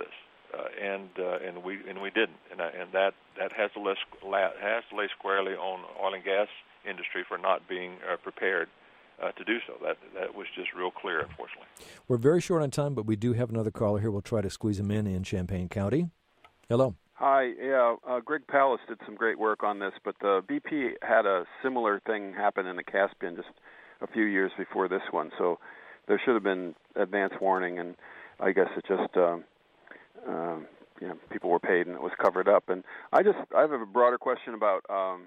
uh, and uh, and we and we didn't, and uh, and that that has to lay has to lay squarely on oil and gas industry for not being uh, prepared uh, to do so. That that was just real clear, unfortunately. We're very short on time, but we do have another caller here. We'll try to squeeze him in in Champaign County. Hello. Hi, yeah, uh, Greg Pallas did some great work on this, but the B P had a similar thing happen in the Caspian just a few years before this one, so there should have been advance warning, and I guess it just, uh, uh, you know, people were paid and it was covered up. And I just, I have a broader question about um,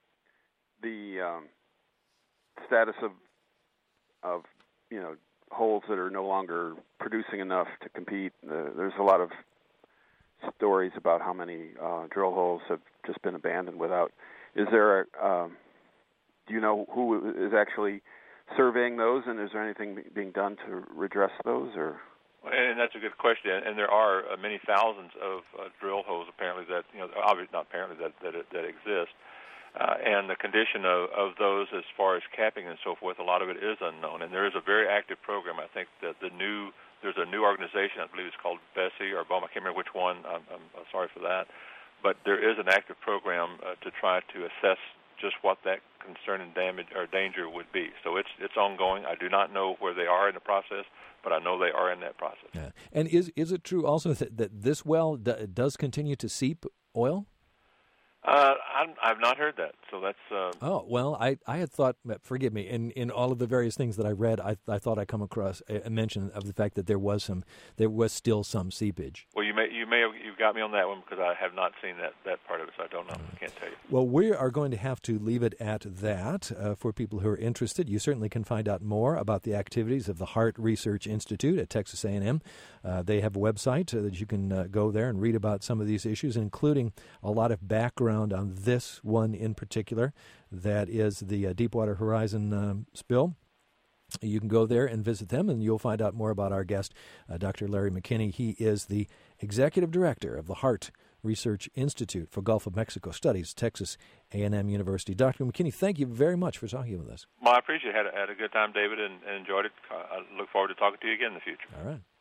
the um, status of, of, you know, holes that are no longer producing enough to compete. Uh, there's a lot of stories about how many uh, drill holes have just been abandoned without. Is there a, um, do you know who is actually surveying those, and is there anything being done to redress those? Or and that's a good question, and there are uh, many thousands of uh, drill holes apparently that, you know, obviously not apparently that that, that exist, uh, and the condition of, of those as far as capping and so forth, a lot of it is unknown, and there is a very active program. I think that the new There's a new organization, I believe it's called BSEE or BOEM, I can't remember which one, I'm, I'm sorry for that. But there is an active program uh, to try to assess just what that concern and damage or danger would be. So it's it's ongoing. I do not know where they are in the process, but I know they are in that process. Yeah. And is is it true also that, that this well d- does continue to seep oil? Uh, I'm, I've not heard that, so that's... Uh, oh, well, I, I had thought, forgive me, in, in all of the various things that I read, I I thought I come across a, a mention of the fact that there was some, there was still some seepage. Well, you may you may have you got me on that one because I have not seen that, that part of it, so I don't know. I can't tell you. Well, we are going to have to leave it at that uh, for people who are interested. You certainly can find out more about the activities of the Hart Research Institute at Texas A and M. Uh, they have a website uh, that you can uh, go there and read about some of these issues, including a lot of background on this one in particular, that is the uh, Deepwater Horizon um, spill. You can go there and visit them, and you'll find out more about our guest, uh, Doctor Larry McKinney. He is the executive director of the Hart Research Institute for Gulf of Mexico Studies, Texas A and M University. Doctor McKinney, thank you very much for talking with us. Well, I appreciate it. Had a, had a good time, David, and, and enjoyed it. I look forward to talking to you again in the future. All right.